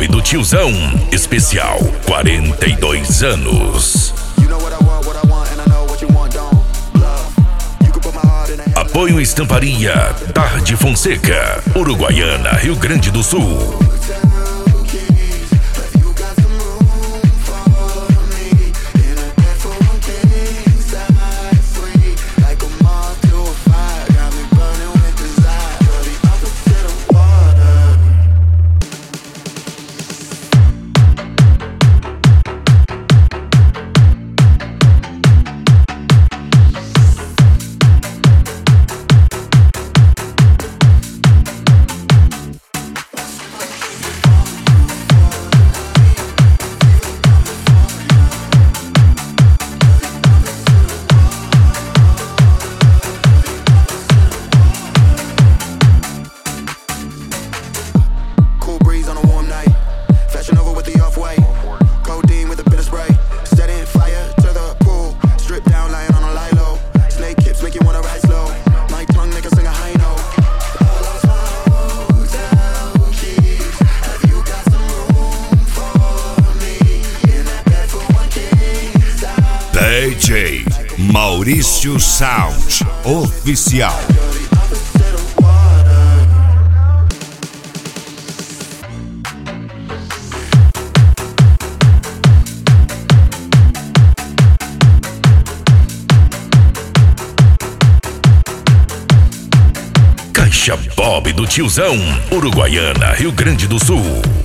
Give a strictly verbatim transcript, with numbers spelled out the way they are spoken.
Bob do Tiozão, especial quarenta e dois anos. Apoio Estamparia Tarde Fonseca, Uruguaiana, Rio Grande do Sul. D J Maurício Sound Oficial. Caixa Bob do Tiozão, Uruguaiana, Rio Grande do Sul.